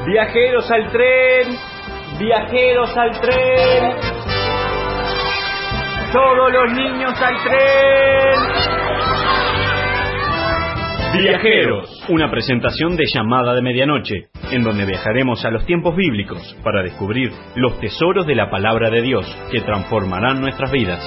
Viajeros al tren, viajeros al tren. Todos los niños al tren. Viajeros, una presentación de Llamada de Medianoche, en donde viajaremos a los tiempos bíblicos para descubrir los tesoros de la palabra de Dios que transformarán nuestras vidas.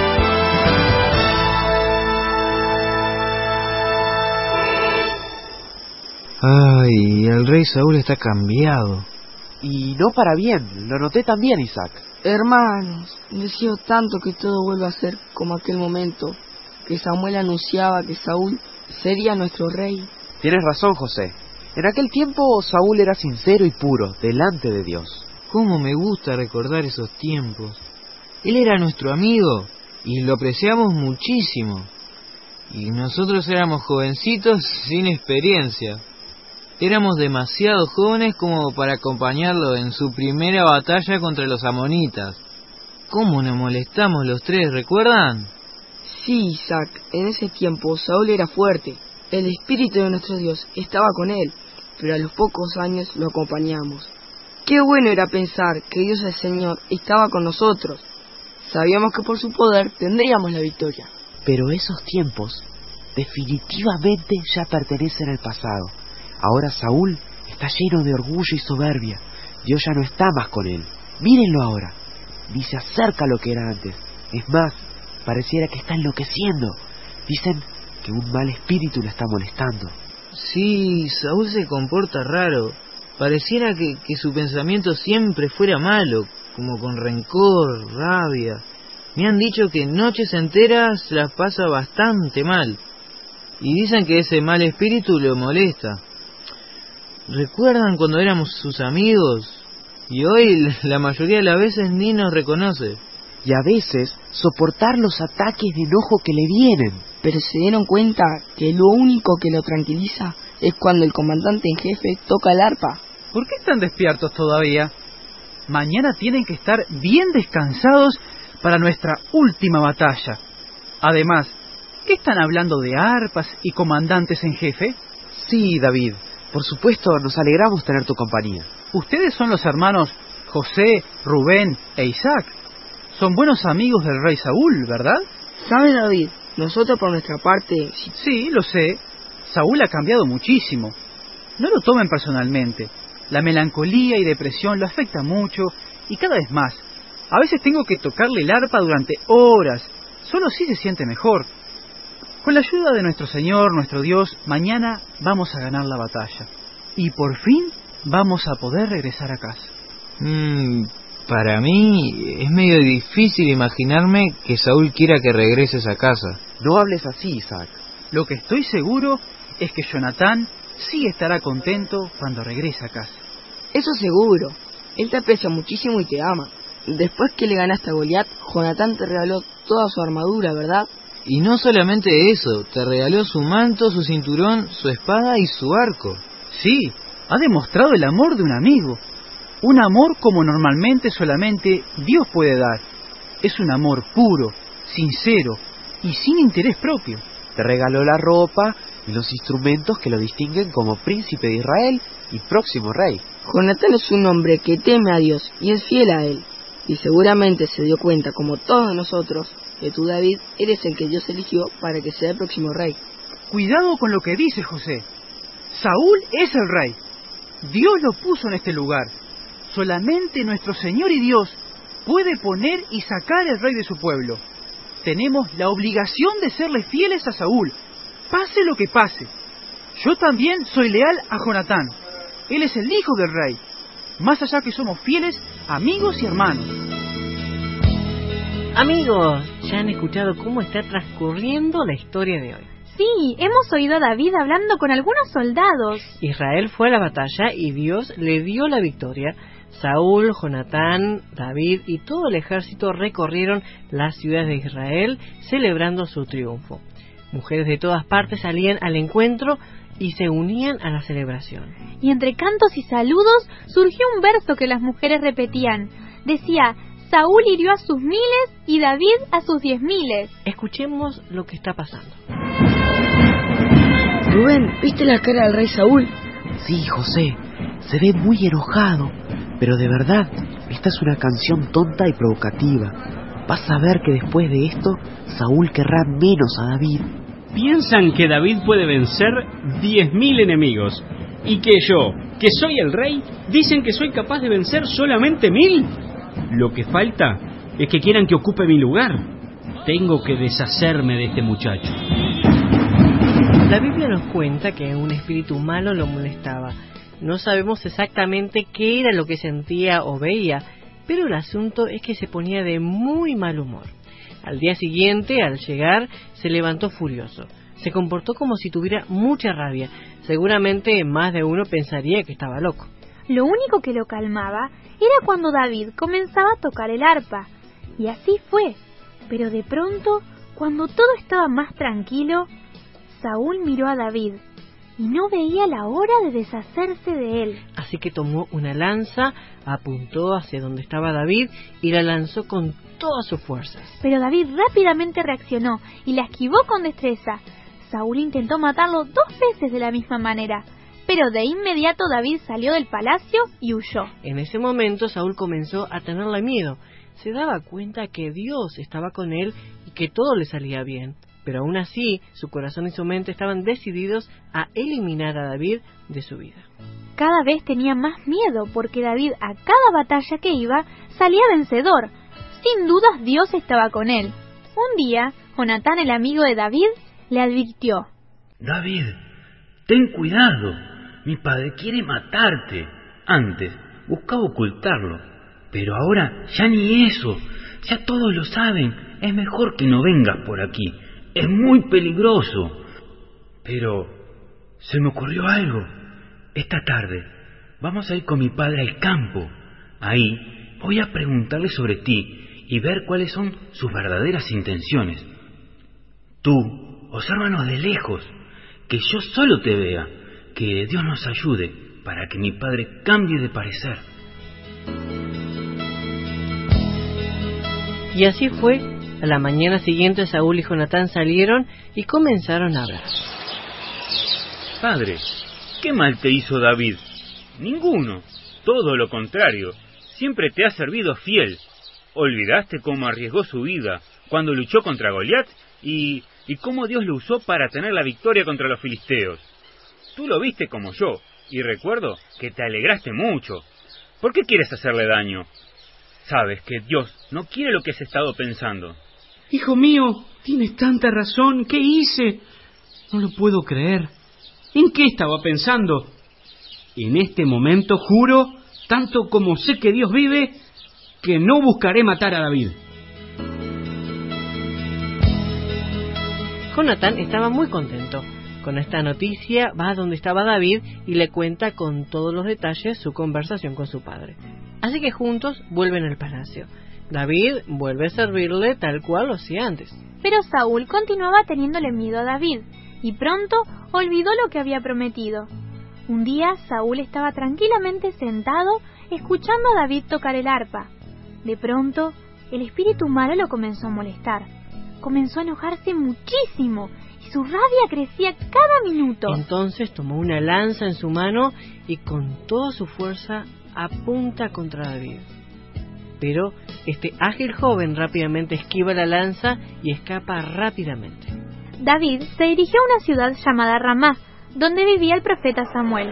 Ay, el rey Saúl está cambiado. Y no para bien, lo noté también, Isaac. Hermanos, deseo tanto que todo vuelva a ser como aquel momento, que Samuel anunciaba que Saúl sería nuestro rey. Tienes razón, José. En aquel tiempo Saúl era sincero y puro, delante de Dios. Cómo me gusta recordar esos tiempos. Él era nuestro amigo y lo apreciamos muchísimo. Y nosotros éramos jovencitos sin experiencia. Éramos demasiado jóvenes como para acompañarlo en su primera batalla contra los amonitas. ¿Cómo nos molestamos los tres, recuerdan? Sí, Isaac, en ese tiempo Saúl era fuerte. El espíritu de nuestro Dios estaba con él, pero a los pocos años lo acompañamos. Qué bueno era pensar que Dios el Señor estaba con nosotros. Sabíamos que por su poder tendríamos la victoria. Pero esos tiempos definitivamente ya pertenecen al pasado. Ahora Saúl está lleno de orgullo y soberbia. Dios ya no está más con él. Mírenlo ahora. Ni se acerca a lo que era antes. Es más, pareciera que está enloqueciendo. Dicen que un mal espíritu lo está molestando. Sí, Saúl se comporta raro. Pareciera que su pensamiento siempre fuera malo, como con rencor, rabia. Me han dicho que noches enteras las pasa bastante mal. Y dicen que ese mal espíritu lo molesta. ¿Recuerdan cuando éramos sus amigos? Y hoy la mayoría de las veces ni nos reconoce. Y a veces soportar los ataques de enojo que le vienen. Pero se dieron cuenta que lo único que lo tranquiliza es cuando el comandante en jefe toca el arpa. ¿Por qué están despiertos todavía? Mañana tienen que estar bien descansados para nuestra última batalla. Además, ¿qué están hablando de arpas y comandantes en jefe? Sí, David. Por supuesto, nos alegramos tener tu compañía. Ustedes son los hermanos José, Rubén e Isaac. Son buenos amigos del rey Saúl, ¿verdad? ¿Sabe, David? Nosotros por nuestra parte... Sí, lo sé. Saúl ha cambiado muchísimo. No lo tomen personalmente. La melancolía y depresión lo afecta mucho y cada vez más. A veces tengo que tocarle el arpa durante horas. Solo así se siente mejor. Con la ayuda de nuestro Señor, nuestro Dios, mañana vamos a ganar la batalla. Y por fin vamos a poder regresar a casa. Para mí es medio difícil imaginarme que Saúl quiera que regreses a casa. No hables así, Isaac. Lo que estoy seguro es que Jonatán sí estará contento cuando regrese a casa. Eso seguro. Él te aprecia muchísimo y te ama. Después que le ganaste a Goliat, Jonatán te regaló toda su armadura, ¿verdad? Y no solamente eso, te regaló su manto, su cinturón, su espada y su arco. Sí, ha demostrado el amor de un amigo. Un amor como normalmente solamente Dios puede dar. Es un amor puro, sincero y sin interés propio. Te regaló la ropa y los instrumentos que lo distinguen como príncipe de Israel y próximo rey. Jonatán es un hombre que teme a Dios y es fiel a él. Y seguramente se dio cuenta, como todos nosotros, que tú, David, eres el que Dios eligió para que sea el próximo rey. Cuidado con lo que dice José. Saúl es el rey. Dios lo puso en este lugar. Solamente nuestro Señor y Dios puede poner y sacar el rey de su pueblo. Tenemos la obligación de serle fieles a Saúl, pase lo que pase. Yo también soy leal a Jonatán. Él es el hijo del rey. Más allá que somos fieles amigos y hermanos. Amigos, ya han escuchado cómo está transcurriendo la historia de hoy. Sí, hemos oído a David hablando con algunos soldados. Israel fue a la batalla y Dios le dio la victoria. Saúl, Jonatán, David y todo el ejército recorrieron las ciudades de Israel celebrando su triunfo. Mujeres de todas partes salían al encuentro y se unían a la celebración. Y entre cantos y saludos surgió un verso que las mujeres repetían. Decía: Saúl hirió a sus 1000 y David a sus 10.000. Escuchemos lo que está pasando. Rubén, ¿viste la cara del rey Saúl? Sí, José, se ve muy enojado, pero de verdad, esta es una canción tonta y provocativa. Vas a ver que después de esto, Saúl querrá menos a David. Piensan que David puede vencer 10.000 enemigos, y que yo, que soy el rey, dicen que soy capaz de vencer solamente 1.000. Lo que falta es que quieran que ocupe mi lugar. Tengo que deshacerme de este muchacho. La Biblia nos cuenta que un espíritu malo lo molestaba. No sabemos exactamente qué era lo que sentía o veía, pero el asunto es que se ponía de muy mal humor. Al día siguiente, al llegar, se levantó furioso. Se comportó como si tuviera mucha rabia. Seguramente más de uno pensaría que estaba loco. Lo único que lo calmaba era cuando David comenzaba a tocar el arpa. Y así fue. Pero de pronto, cuando todo estaba más tranquilo, Saúl miró a David y no veía la hora de deshacerse de él. Así que tomó una lanza, apuntó hacia donde estaba David y la lanzó con todas sus fuerzas. Pero David rápidamente reaccionó y la esquivó con destreza. Saúl intentó matarlo 2 veces de la misma manera, pero de inmediato David salió del palacio y huyó. En ese momento Saúl comenzó a tenerle miedo. Se daba cuenta que Dios estaba con él y que todo le salía bien. Pero aún así, su corazón y su mente estaban decididos a eliminar a David de su vida. Cada vez tenía más miedo porque David a cada batalla que iba salía vencedor. Sin dudas Dios estaba con él. Un día, Jonatán, el amigo de David, le advirtió: David, ten cuidado, mi padre quiere matarte. Antes buscaba ocultarlo, pero ahora ya ni eso, ya todos lo saben. Es mejor que no vengas por aquí. Es muy peligroso. Pero se me ocurrió algo. Esta tarde vamos a ir con mi padre al campo. Ahí voy a preguntarle sobre ti y ver cuáles son sus verdaderas intenciones. Tú, obsérvanos de lejos, que yo solo te vea, que Dios nos ayude para que mi padre cambie de parecer. Y así fue. A la mañana siguiente Saúl y Jonatán salieron y comenzaron a hablar. Padre, ¿qué mal te hizo David? Ninguno, todo lo contrario, siempre te ha servido fiel. ¿Olvidaste cómo arriesgó su vida cuando luchó contra Goliat y cómo Dios lo usó para tener la victoria contra los filisteos? Tú lo viste como yo, y recuerdo que te alegraste mucho. ¿Por qué quieres hacerle daño? Sabes que Dios no quiere lo que has estado pensando. Hijo mío, tienes tanta razón. ¿Qué hice? No lo puedo creer. ¿En qué estaba pensando? En este momento juro, tanto como sé que Dios vive, que no buscaré matar a David. Jonatán estaba muy contento. Con esta noticia va a donde estaba David y le cuenta con todos los detalles su conversación con su padre. Así que juntos vuelven al palacio. David vuelve a servirle tal cual lo hacía antes. Pero Saúl continuaba teniéndole miedo a David y pronto olvidó lo que había prometido. Un día Saúl estaba tranquilamente sentado escuchando a David tocar el arpa. De pronto, el espíritu malo lo comenzó a molestar. Comenzó a enojarse muchísimo y su rabia crecía cada minuto. Entonces tomó una lanza en su mano y con toda su fuerza apunta contra David. Pero este ágil joven rápidamente esquiva la lanza y escapa rápidamente. David se dirigió a una ciudad llamada Ramá, donde vivía el profeta Samuel.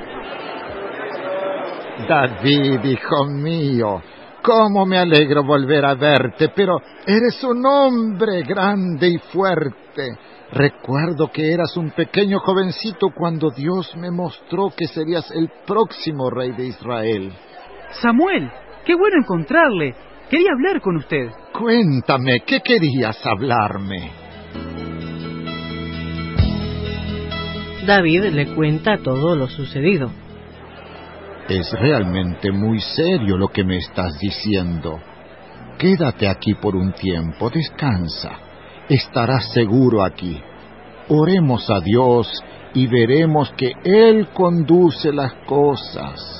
David, hijo mío, cómo me alegro volver a verte, pero eres un hombre grande y fuerte. Recuerdo que eras un pequeño jovencito cuando Dios me mostró que serías el próximo rey de Israel. Samuel, qué bueno encontrarle. Quería hablar con usted. Cuéntame, ¿qué querías hablarme? David le cuenta todo lo sucedido. Es realmente muy serio lo que me estás diciendo. Quédate aquí por un tiempo, descansa. Estarás seguro aquí. Oremos a Dios y veremos que Él conduce las cosas.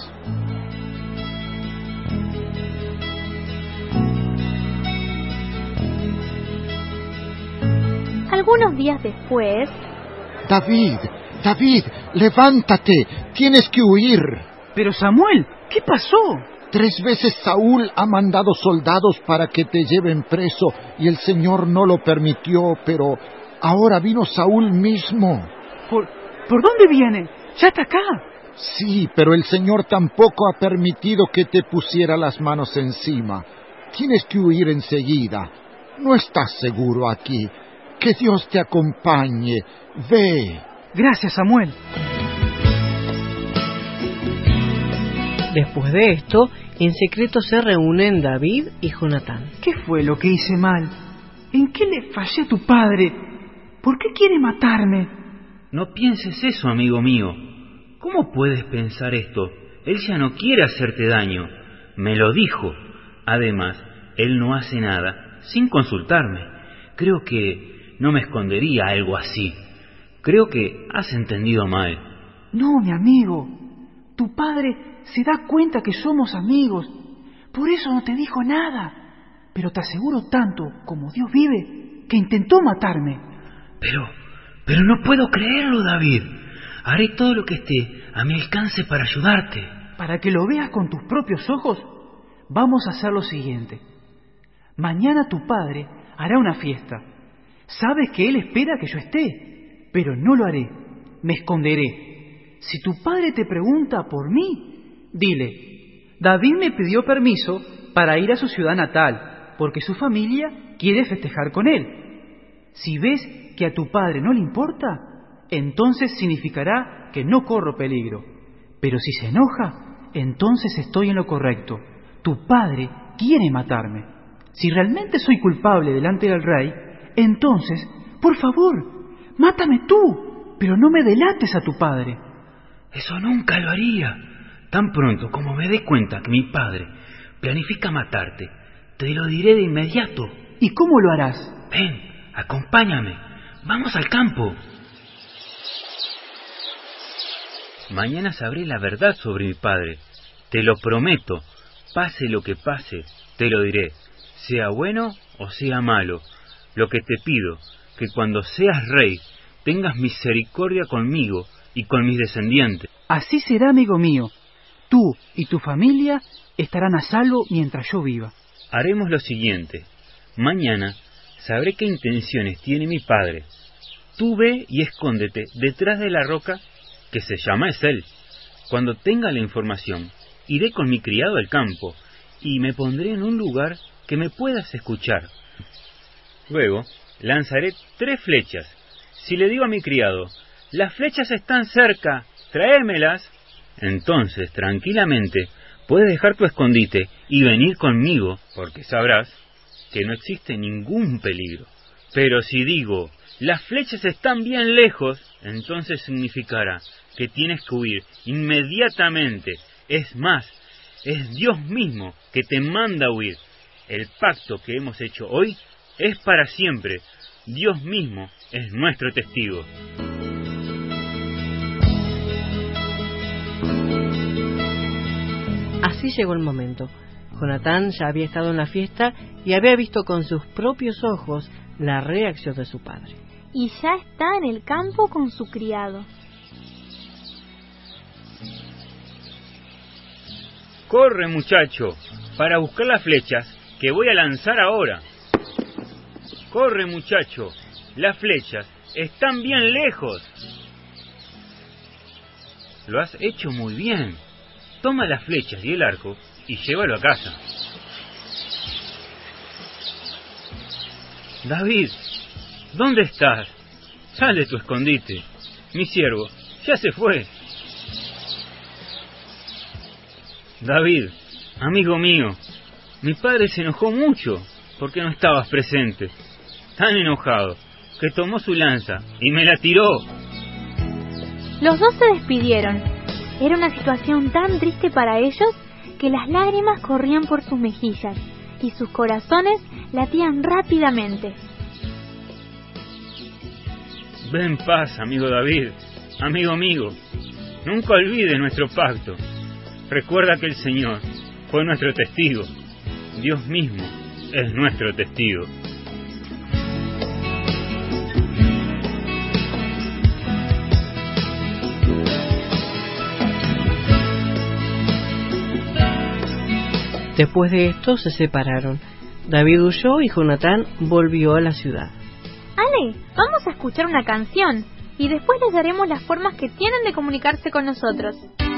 Algunos días después... David, David, levántate, tienes que huir. Pero Samuel, ¿qué pasó? 3 veces Saúl ha mandado soldados para que te lleven preso y el Señor no lo permitió, pero ahora vino Saúl mismo. ¿Por dónde viene? Ya está acá. Sí, pero el Señor tampoco ha permitido que te pusiera las manos encima. Tienes que huir enseguida. No estás seguro aquí. Que Dios te acompañe. Ve. Gracias, Samuel. Después de esto, en secreto se reúnen David y Jonatán. ¿Qué fue lo que hice mal? ¿En qué le fallé a tu padre? ¿Por qué quiere matarme? No pienses eso, amigo mío. ¿Cómo puedes pensar esto? Él ya no quiere hacerte daño. Me lo dijo. Además, él no hace nada sin consultarme. Creo que no me escondería algo así. Creo que has entendido mal. No, mi amigo. Tu padre se da cuenta que somos amigos. Por eso no te dijo nada. Pero te aseguro tanto como Dios vive que intentó matarme. Pero no puedo creerlo, David. Haré todo lo que esté a mi alcance para ayudarte. Para que lo veas con tus propios ojos, vamos a hacer lo siguiente. Mañana tu padre hará una fiesta. Sabes que él espera que yo esté, pero no lo haré. Me esconderé. Si tu padre te pregunta por mí, dile: David me pidió permiso para ir a su ciudad natal, porque su familia quiere festejar con él. Si ves que a tu padre no le importa, entonces significará que no corro peligro. Pero si se enoja, entonces estoy en lo correcto. Tu padre quiere matarme. Si realmente soy culpable delante del rey, entonces, por favor, mátame tú, pero no me delates a tu padre. Eso nunca lo haría. Tan pronto como me dé cuenta que mi padre planifica matarte, te lo diré de inmediato. ¿Y cómo lo harás? Ven, acompáñame. Vamos al campo. Mañana sabré la verdad sobre mi padre. Te lo prometo. Pase lo que pase, te lo diré. Sea bueno o sea malo. Lo que te pido, que cuando seas rey, tengas misericordia conmigo y con mis descendientes. Así será, amigo mío. Tú y tu familia estarán a salvo mientras yo viva. Haremos lo siguiente. Mañana sabré qué intenciones tiene mi padre. Tú ve y escóndete detrás de la roca que se llama Esel. Cuando tenga la información, iré con mi criado al campo y me pondré en un lugar que me puedas escuchar. Luego lanzaré 3 flechas. Si le digo a mi criado: las flechas están cerca, tráemelas, entonces tranquilamente puedes dejar tu escondite y venir conmigo, porque sabrás que no existe ningún peligro. Pero si digo: las flechas están bien lejos, entonces significará que tienes que huir inmediatamente. Es más, es Dios mismo que te manda a huir. El pacto que hemos hecho hoy es para siempre. Dios mismo es nuestro testigo. Así llegó el momento. Jonatán ya había estado en la fiesta y había visto con sus propios ojos la reacción de su padre. Y ya está en el campo con su criado. Corre, muchacho, para buscar las flechas que voy a lanzar ahora. Corre, muchacho, las flechas están bien lejos. Lo has hecho muy bien. Toma las flechas y el arco y llévalo a casa. David, ¿dónde estás? Sal de tu escondite. Mi siervo ya se fue. David, amigo mío, mi padre se enojó mucho porque no estabas presente. Tan enojado que tomó su lanza y me la tiró. Los dos se despidieron. Era una situación tan triste para ellos que las lágrimas corrían por sus mejillas y sus corazones latían rápidamente. Ven en paz, amigo David, amigo mío. Nunca olvides nuestro pacto. Recuerda que el Señor fue nuestro testigo. Dios mismo es nuestro testigo. Después de esto se separaron. David huyó y Jonatán volvió a la ciudad. Ale, vamos a escuchar una canción y después les daremos las formas que tienen de comunicarse con nosotros.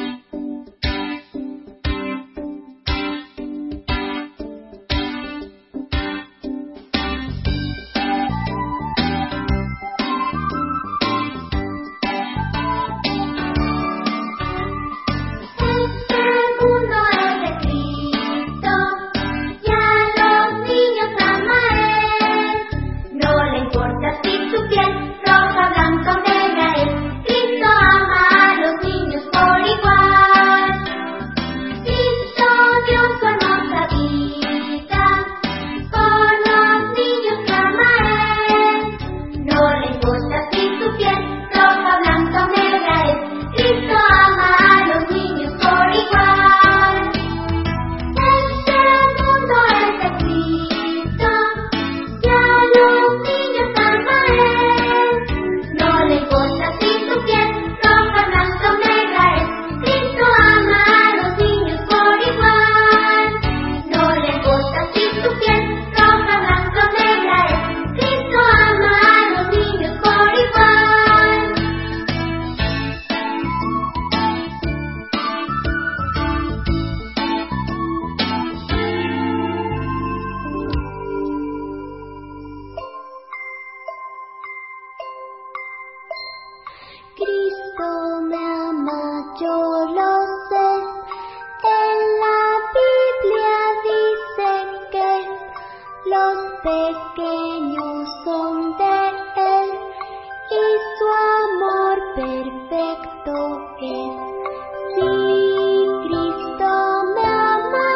Pequeños son de Él y su amor perfecto es. Si Cristo me ama,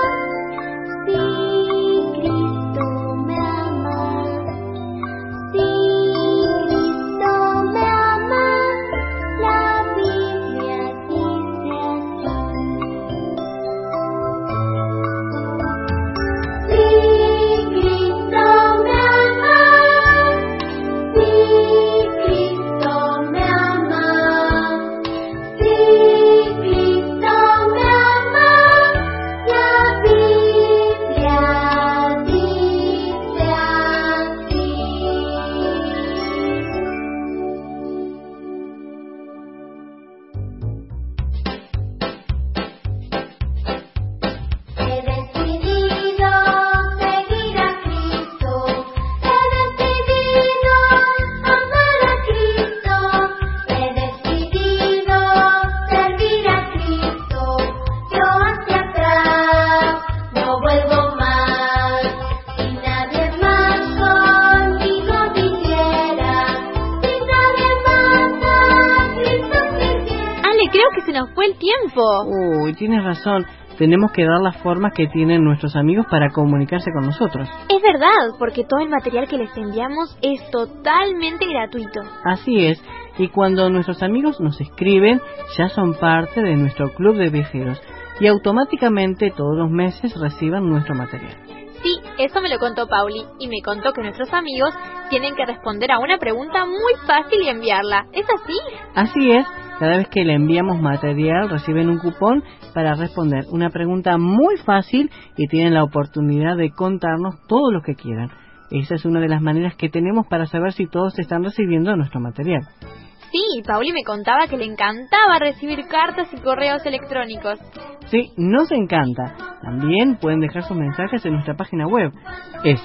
si Cristo me ama, si Cristo me ama, la Biblia dice así. Si Cristo me ama, si Cristo me ama, si Cristo me ama, la Biblia dice así. He decidido seguir a Cristo, he decidido amar a Cristo, he decidido servir a Cristo. Yo hacia atrás no vuelvo más, y nadie más conmigo viniera, si nadie más a Cristo siguiera. Ale, creo que se nos fue el tiempo. Uy, tienes razón. Tenemos que dar las formas que tienen nuestros amigos para comunicarse con nosotros. Es verdad, porque todo el material que les enviamos es totalmente gratuito. Así es. Y cuando nuestros amigos nos escriben, ya son parte de nuestro club de viajeros. Y automáticamente todos los meses reciban nuestro material. Sí, eso me lo contó Pauli, y me contó que nuestros amigos tienen que responder a una pregunta muy fácil y enviarla. ¿Es así? Así es. Cada vez que le enviamos material reciben un cupón para responder una pregunta muy fácil y tienen la oportunidad de contarnos todo lo que quieran. Esa es una de las maneras que tenemos para saber si todos están recibiendo nuestro material. Sí, Pauli me contaba que le encantaba recibir cartas y correos electrónicos. Sí, nos encanta. También pueden dejar sus mensajes en nuestra página web. Es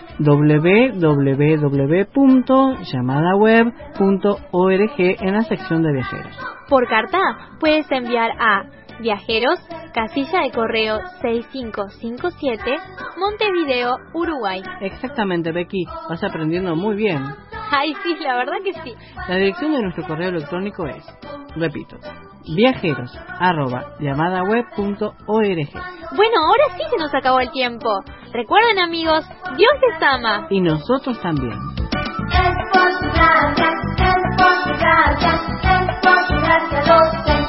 www.llamadaweb.org en la sección de viajeros. Por carta puedes enviar a Viajeros, casilla de correo 6557, Montevideo, Uruguay. Exactamente, Becky. Vas aprendiendo muy bien. Ay, sí, la verdad que sí. La dirección de nuestro correo electrónico es, repito, viajeros@llamadaweb.org. Bueno, ahora sí se nos acabó el tiempo. Recuerden, amigos, Dios les ama. Y nosotros también. Es por su gracia, es por su gracia, es por su gracia, lo sé.